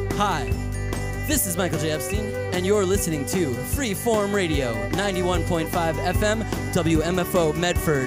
Hi, this is Michael J. Epstein, and you're listening to Freeform Radio, 91.5 FM, WMFO Medford.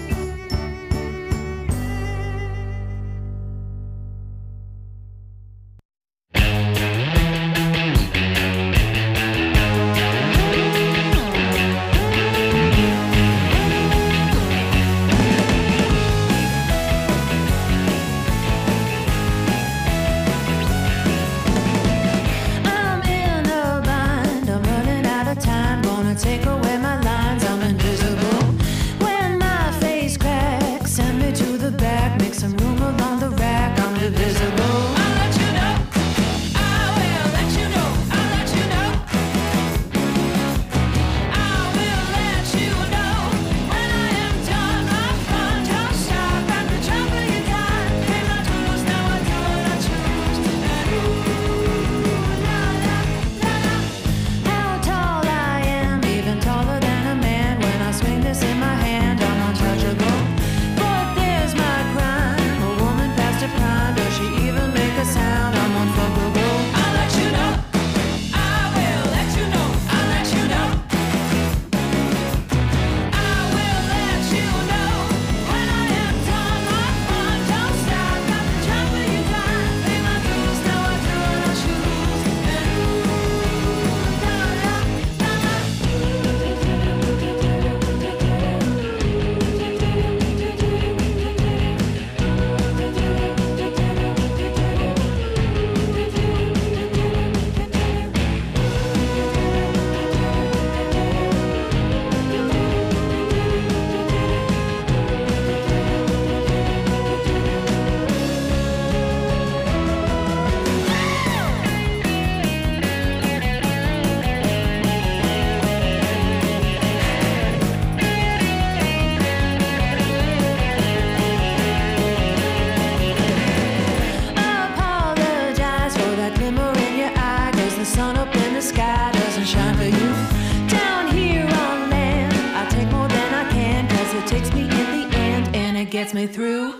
Gets me through.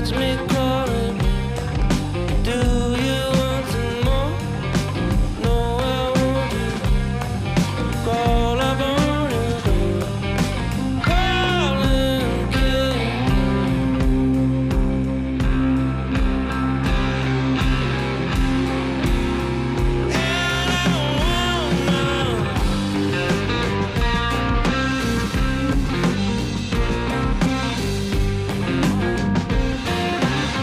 gets me calling. Do you want some more? No, I won't. Call up on your door. Calling again. And I won't.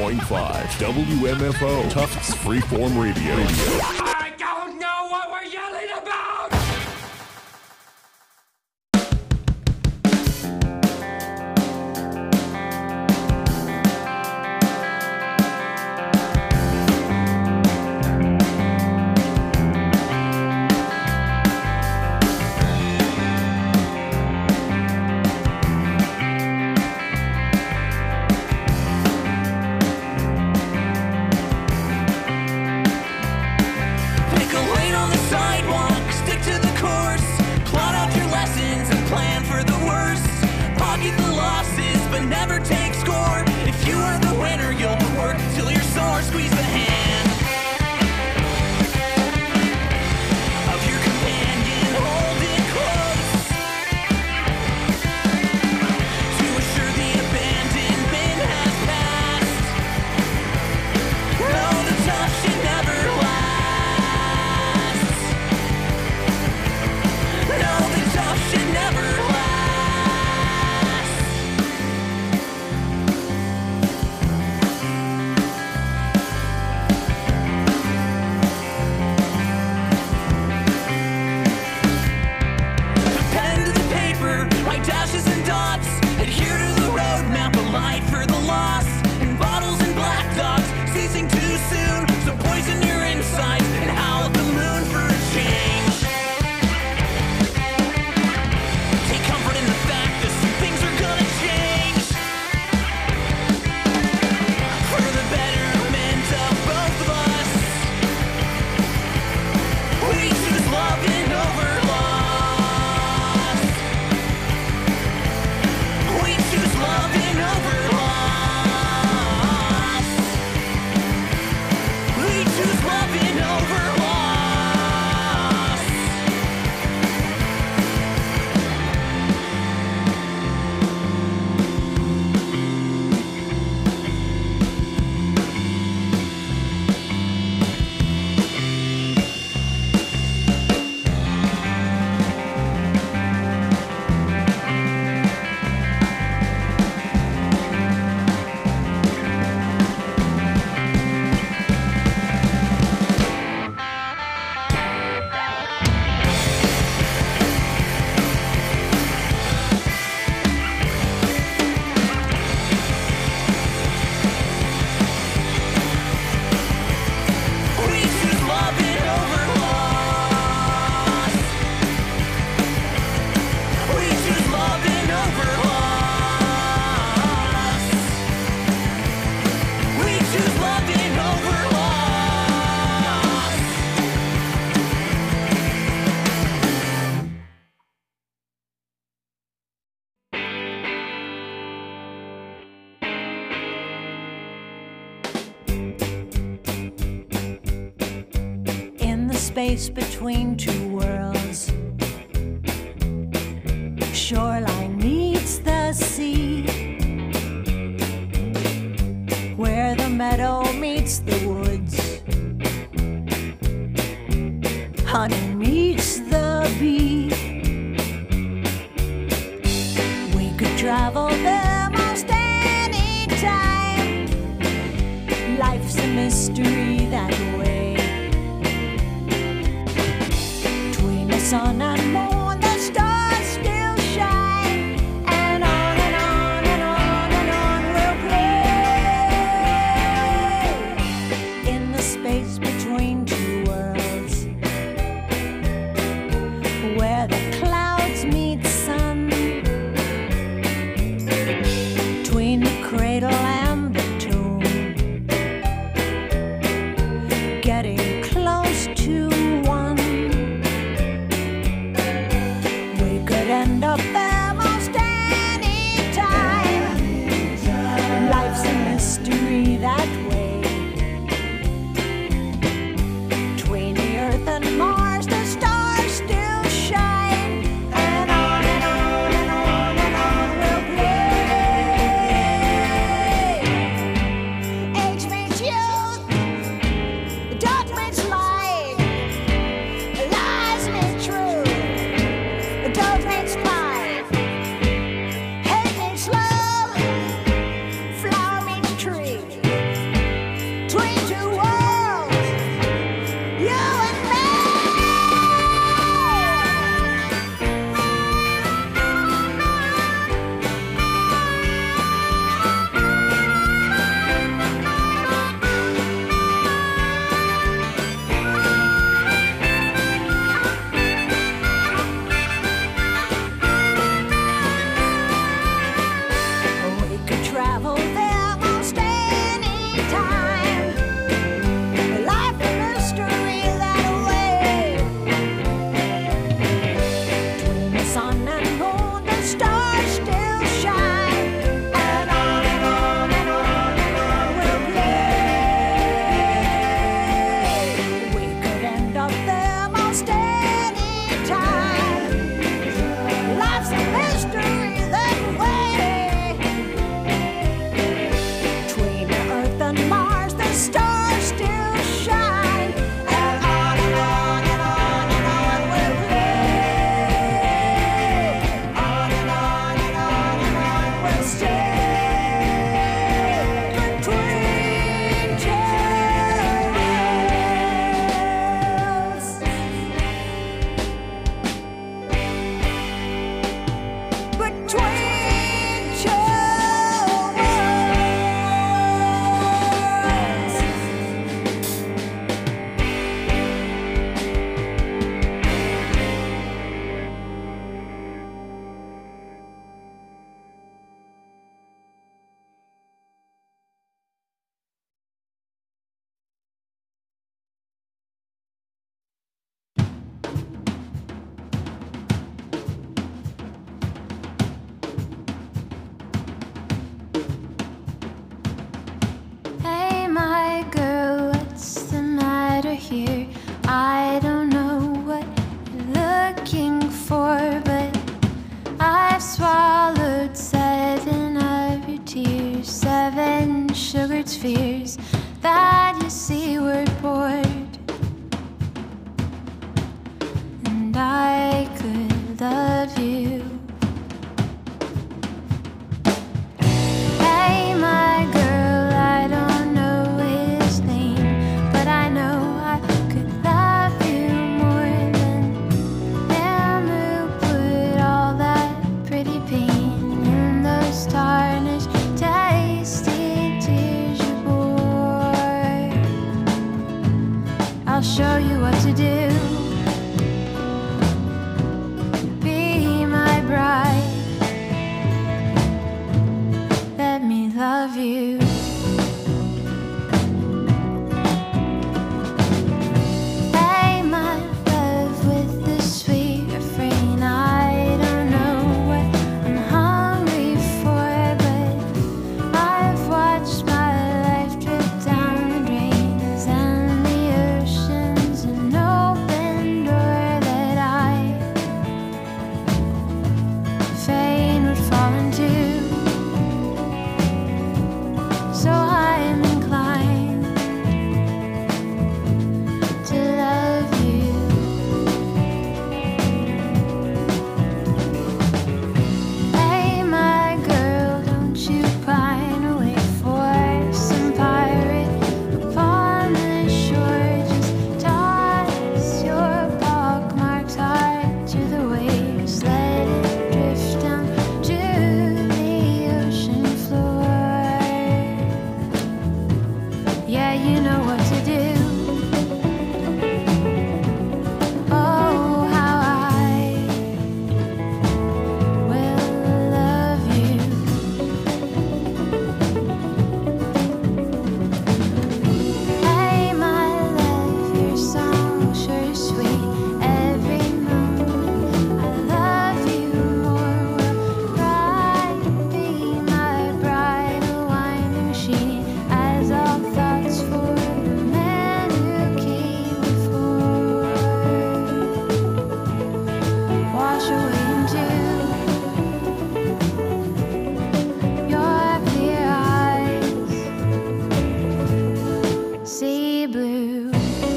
91.5 WMFO Tufts Freeform Radio. I don't know what we're yelling about! Space between two worlds. Shoreline meets the sea, where the meadow meets the woods, honey meets the bee. We could travel there most any time. Life's a mystery that way. Sun and moon, the stars still shine, and on and on and on and on we'll play in the space between two worlds, where the clouds meet sun, between the cradle and the tomb, getting close to one. I'll show you what to do. Be my bride. Let me love you. Hey, my love, with the sweet refrain. I don't know what I'm hungry for, but I've watched my life drip down the drains and the ocean's an open door that I fain would fall into. So I'm inclined to love you. Hey, my girl, don't you pine away for some pirate upon the shore. Just toss your pockmarked heart to the waves. Let it drift down to the ocean floor. Yeah, you know what to do. Oh, how I will love you. Hey, my love, your song sure is sweet. Every moment I love you more. Will ride, be my bride, a winding machine, as all thoughts for the man who came before wash away into your clear eyes, sea blue.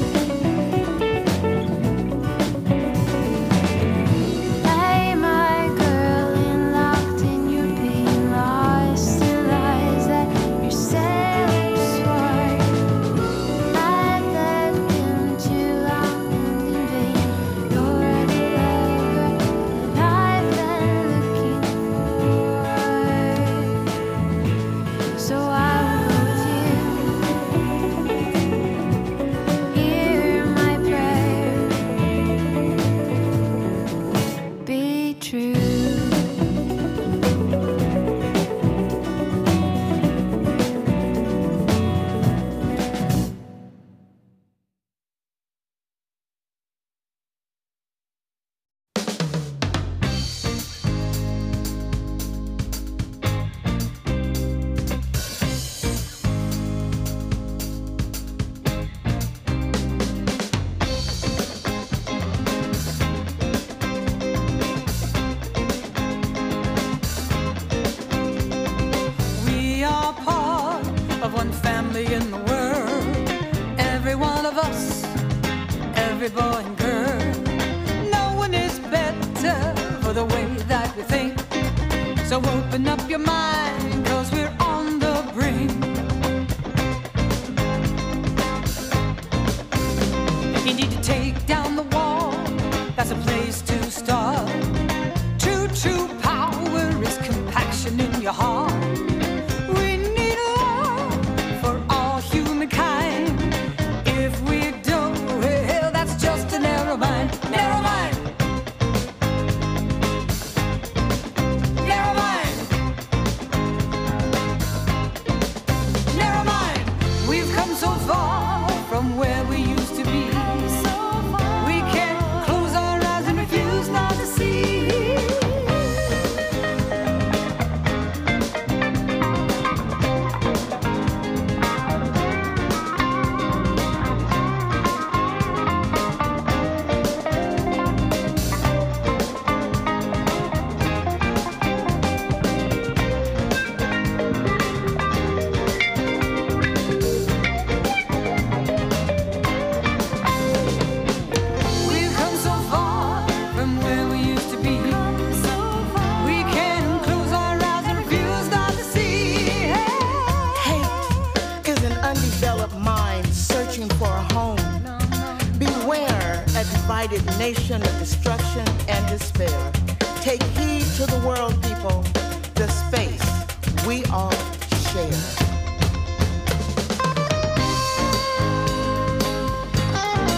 Hey, my girl, locked in your pain, lost in lies that your sailors swore. I've left them too long and in vain. You're the lover that I've been looking for. So I will go with you. Hear my prayer. Be true. We are part of one family in the world. Every one of us, every boy and girl. No one is better for the way that we think. So open up your mind, 'cause we're on the brink. You need to take down the wall. That's a place to start. True power is compaction in your heart. We need love for all humankind. If we don't, well, that's just a narrow mind. Narrow mind. Narrow mind. Narrow mind. We've come so far from where we used to be. We can't close our eyes and refuse not to see. We've come so far from where we used to be. We can't close our eyes and refuse not to see. Hate is an undeveloped mind searching for a home. Beware a divided nation of destruction and despair. Take heed to the world, people, the space we all share.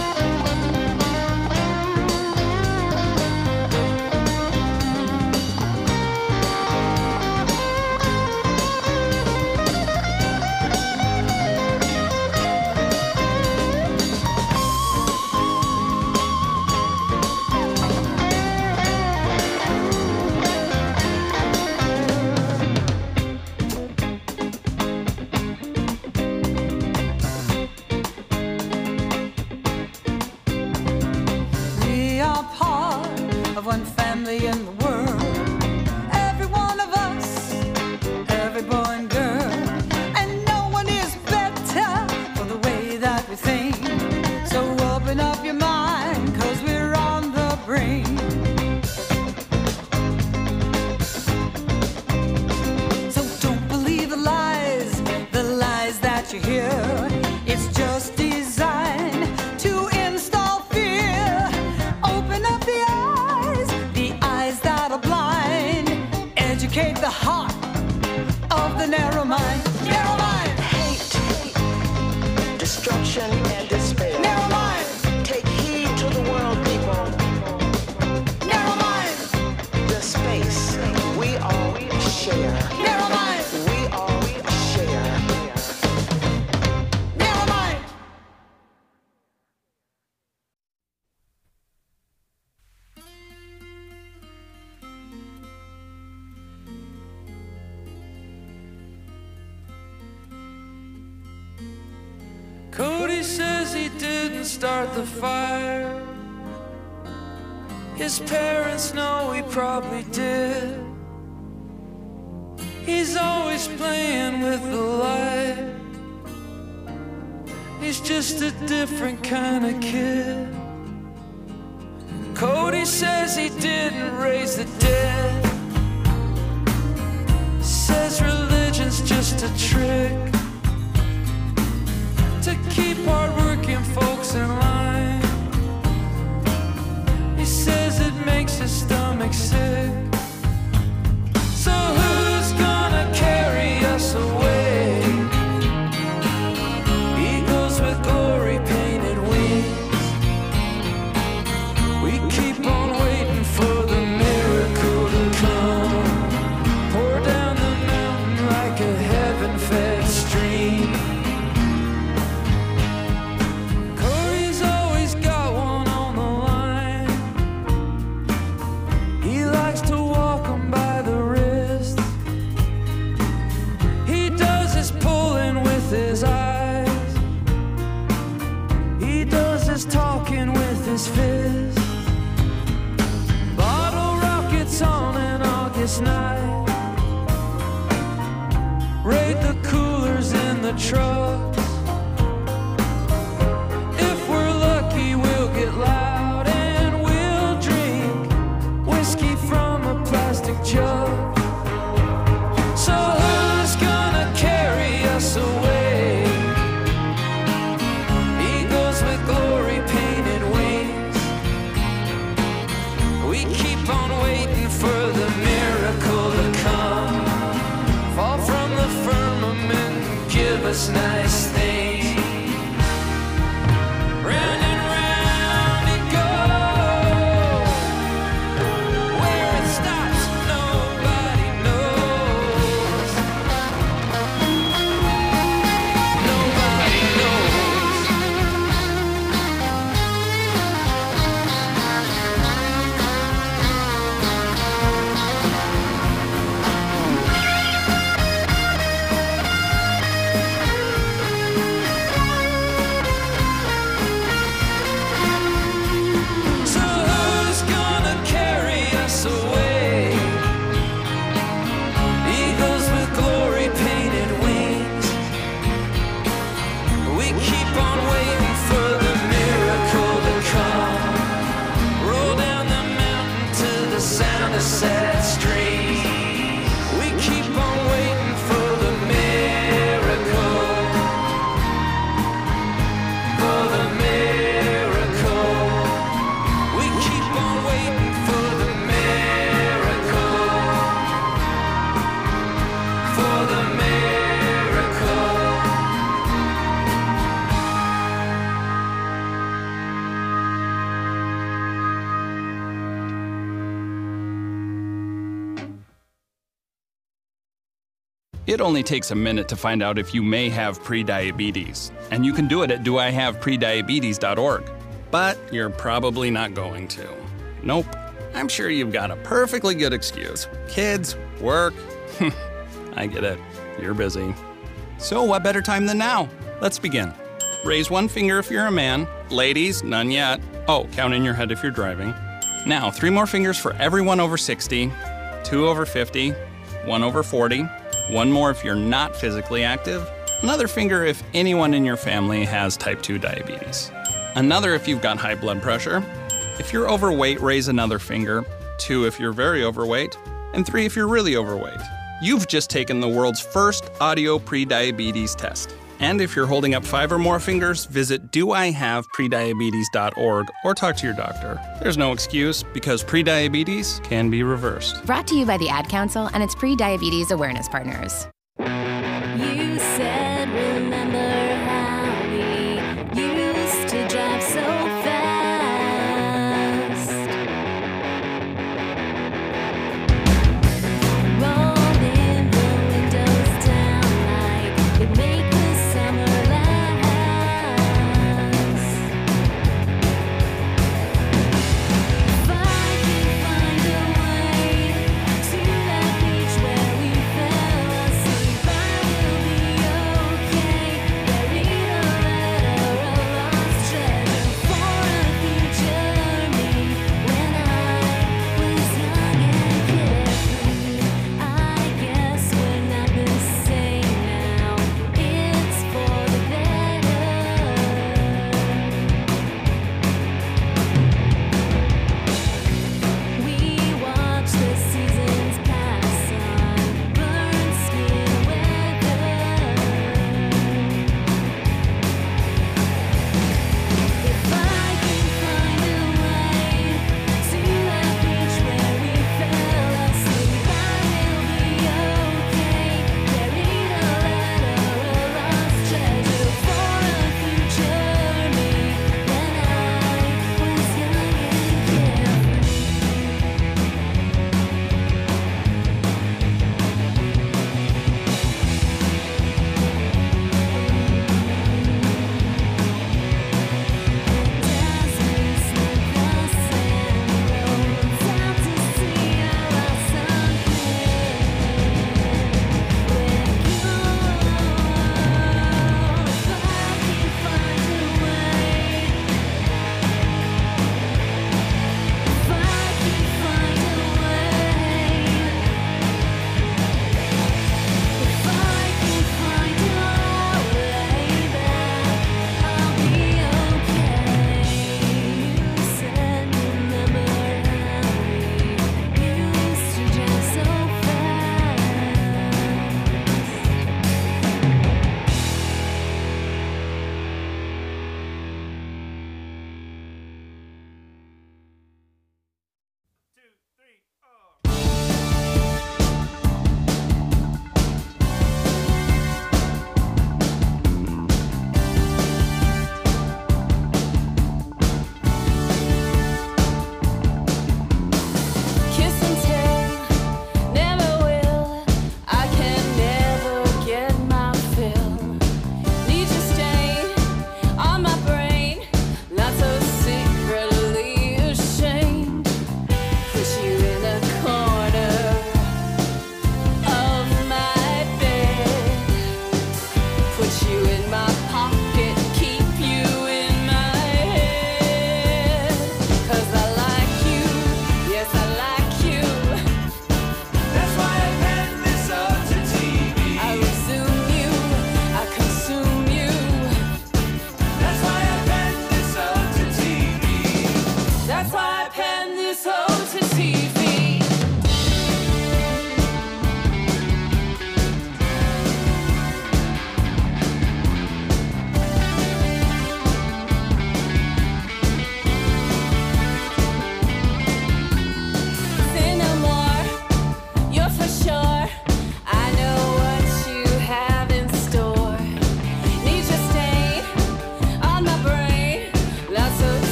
family in the world. Every one of us, every boy and girl. And no one is better for the way that we think. So open up your mind, 'cause we're on the brink. So don't believe the lies that you hear. It's just designed to install fear. Open up the eyes that are blind. Educate the heart of the narrow mind. Narrow mind. Hate, destruction, and despair. Narrow mind. Take heed to the world, people. Narrow mind. The space we all share. Narrow mind. We all share. Narrow mind. Cody says he didn't start the fire. His parents know he probably did. He's always playing with the light. He's just a different kind of kid. Cody says he didn't raise the dead. Says religion's just a trick to keep hard-working folks in line. He says it makes his stomach sick. So who's gonna carry us away? Eagles with glory painted wings. We keep on waiting for the miracle to come. Pour down the mountain like a heaven-fed stream. Corey's always got one on the line. He likes to walk 'em by the wrist. He does his pulling with his eyes. He does his talking with his fist. Bottle rockets on an August night. Raid the coolers in the trucks. If we're lucky, we'll get loud and we'll drink whiskey from a plastic jug. So who's gonna carry us away? Eagles with glory painted wings. We keep on waiting for the miracle to come. Fall from the firmament and give us nice things. Round and round it goes. Where it stops, nobody knows. Nobody knows. So who's gonna carry us away? Eagles with glory painted wings. We keep on waiting for the miracle to come. Roll down the mountain to the sound of sad streams. We keep on waiting for the miracle. For the miracle. We keep on waiting for the miracle. For the miracle. It only takes a minute to find out if you may have prediabetes, and you can do it at doihaveprediabetes.org. But you're probably not going to. Nope. I'm sure you've got a perfectly good excuse. Kids, work. I get it. You're busy. So what better time than now? Let's begin. Raise one finger if you're a man. Ladies, none yet. Oh, count in your head if you're driving. Now, 3 more fingers for everyone over 60, 2 over 50, 1 over 40, 1 more if you're not physically active, another finger if anyone in your family has type 2 diabetes, another if you've got high blood pressure. If you're overweight, raise another finger, 2 if you're very overweight, and 3 if you're really overweight. You've just taken the world's first audio prediabetes test. And if you're holding up 5 or more fingers, visit doihaveprediabetes.org or talk to your doctor. There's no excuse because prediabetes can be reversed. Brought to you by the Ad Council and its pre-diabetes awareness partners. You said, remember how we used to drive so fast. Rolling the windows down like it made the summer last. If I could find a way to that beach where we fell asleep.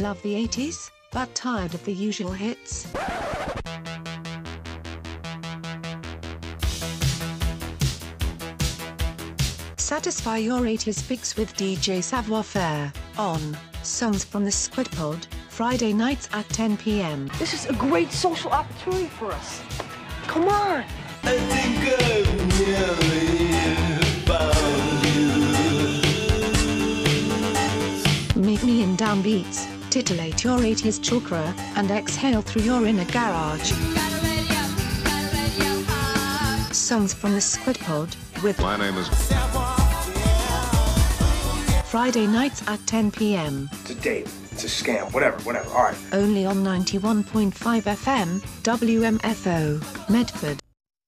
Love the 80s, but tired of the usual hits? Satisfy your 80s fix with DJ Savoir Faire on Songs from the Squid Pod, Friday nights at 10 p.m. This is a great social opportunity for us. Come on! I think I've nearly found you. Meet me in downbeats, titillate your 80s chakra, and exhale through your inner garage. Songs from the Squid Pod with My name is Friday nights at 10 p.m. It's a date. It's a scam. Whatever. All right. Only on 91.5 FM, WMFO, Medford.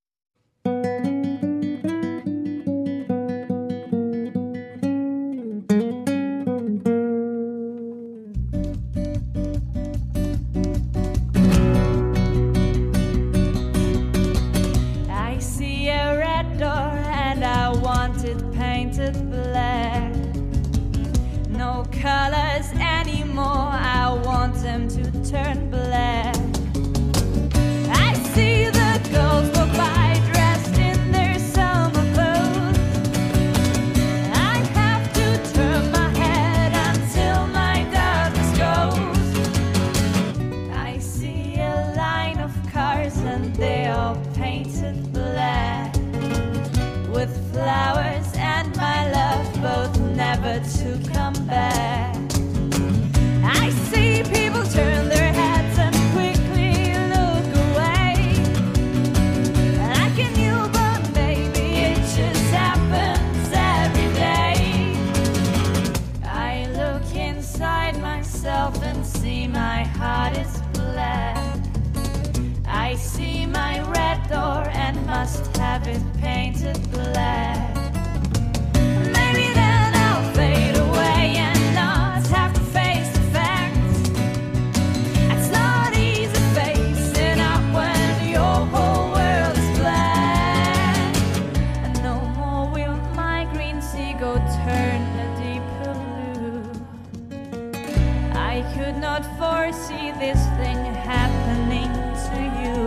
I see a red door and I want it painted black. No colors anymore, I want them to turn black. I see the girls walk by dressed in their summer clothes. I have to turn my head until my darkness goes. I see a line of cars and they are painted black, with flowers and my love both never to come back. I see people turn their heads and quickly look away. Like a newborn baby, it just happens every day. I look inside myself and see my heart is black. I see my red door and must have it painted black. Maybe then I'll fade away and not have to face the facts. It's not easy facing up when your whole world is black. And no more will my green seagull turn a deeper blue. I could not foresee this thing happening to you.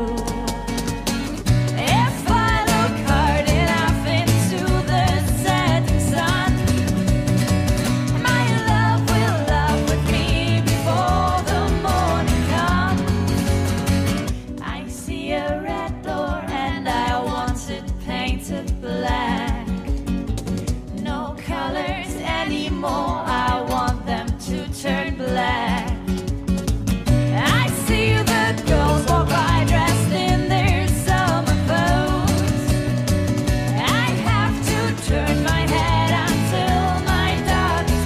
If I look hard enough into the setting sun, my love will love with me before the morning comes. I see a red door and I want it painted black. No colors anymore, I want them to turn black. I see the girls walk by dressed in their summer clothes. I have to turn my head until my darkness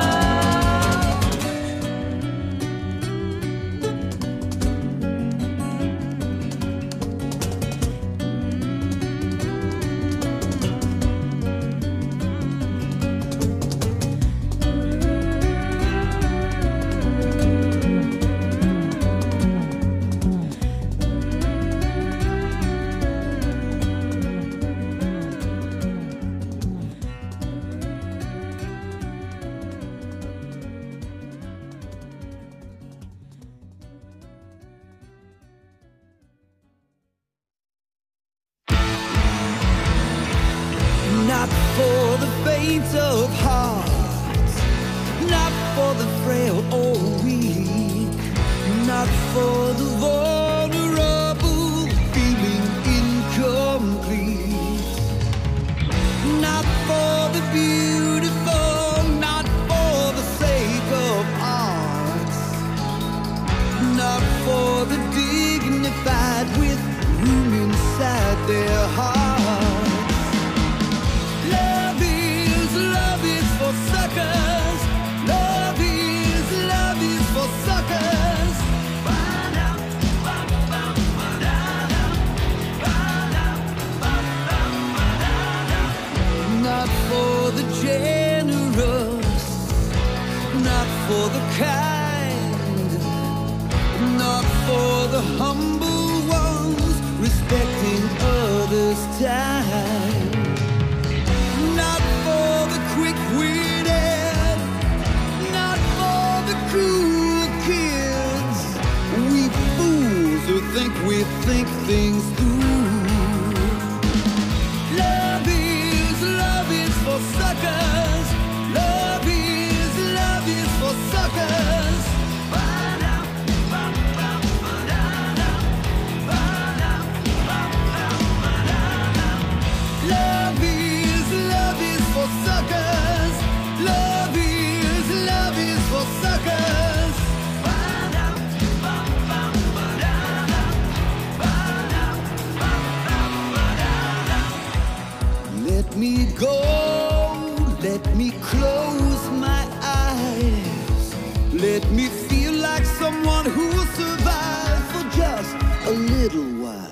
Not for the faint of heart, not for the frail or weak, not for the vulnerable feeling incomplete, not for the beautiful, not for the sake of art, not for the dignified with room inside their hearts. Love is for suckers. Love is for suckers. Not for the generous, not for the kind, not for the humble ones respecting others' time. Not for the quick-witted, not for the cool Let me close my eyes. Let me feel like someone who will survive for just a little while.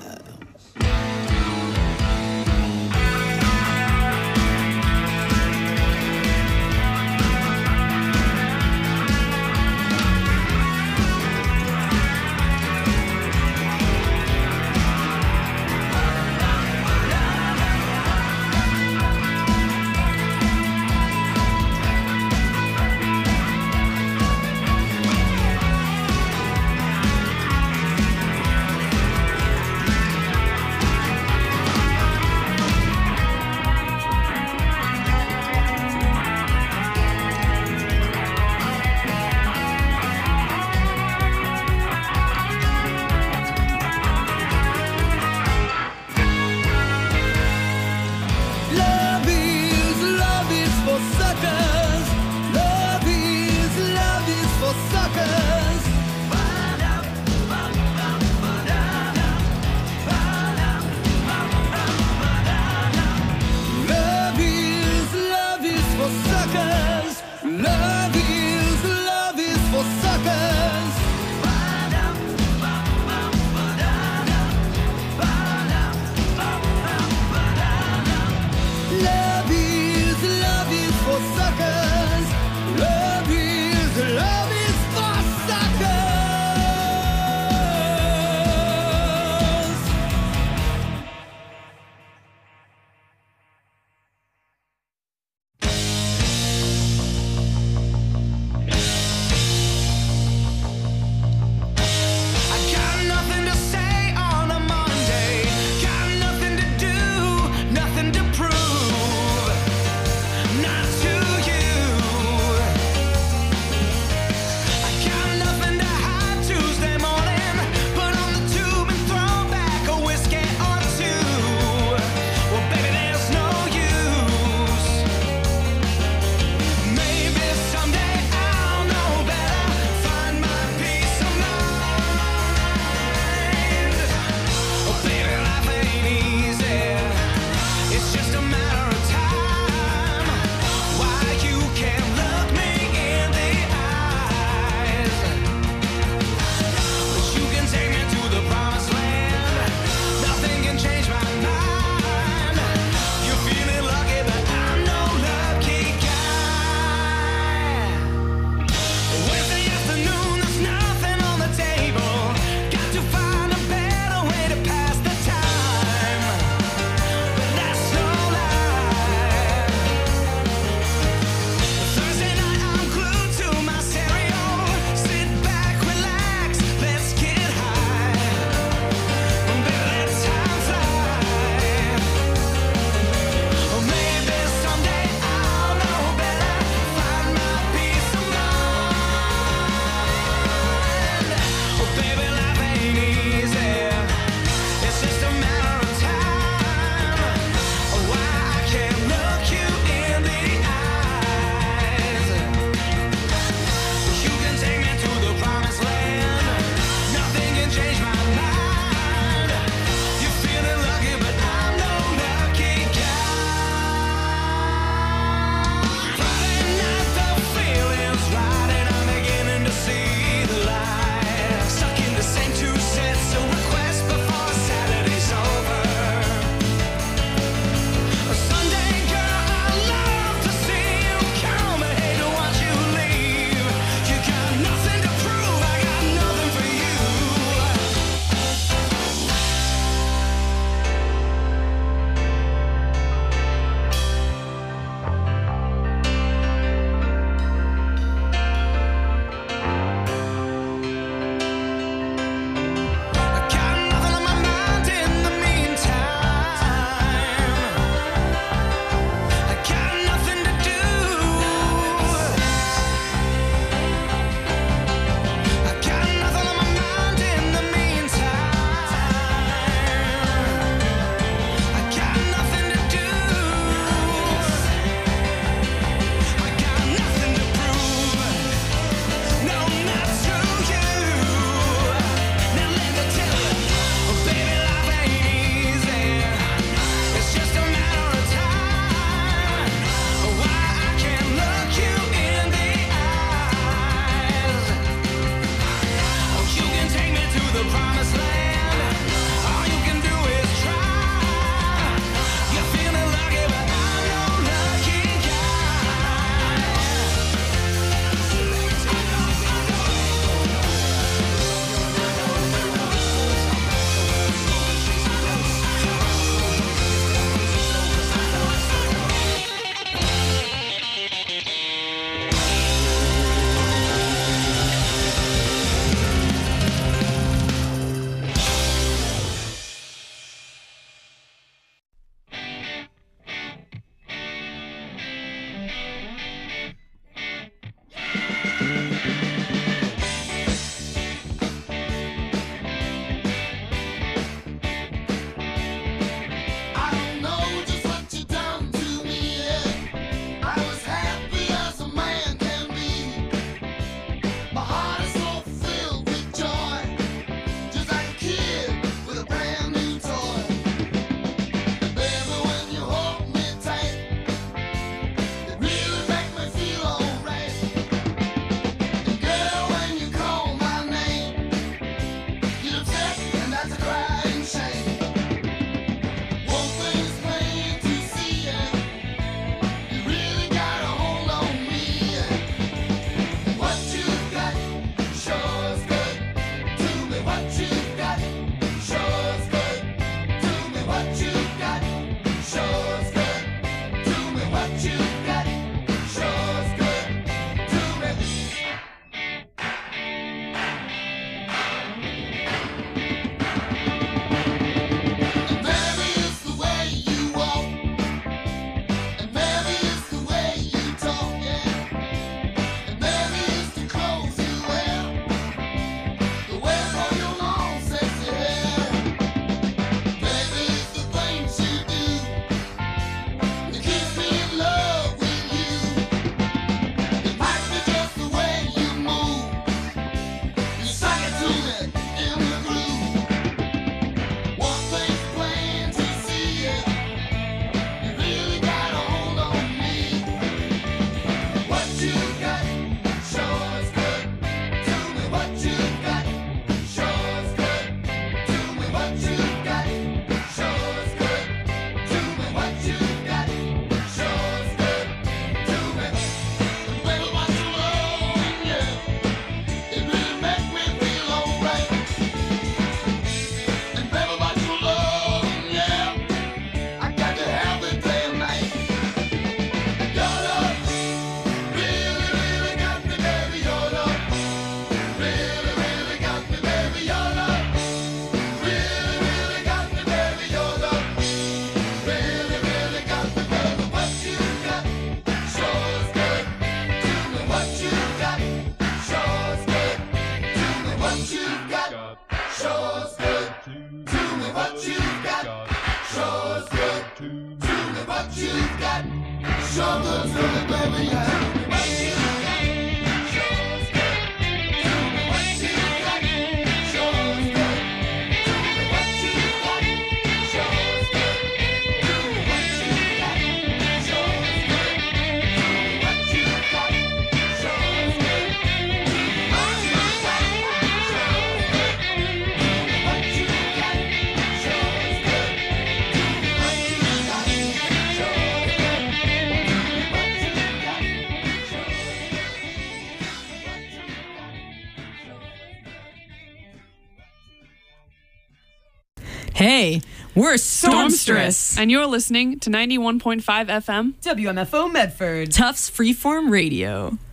Hey, we're Stormstress. And you're listening to 91.5 FM WMFO Medford. Tufts Freeform Radio.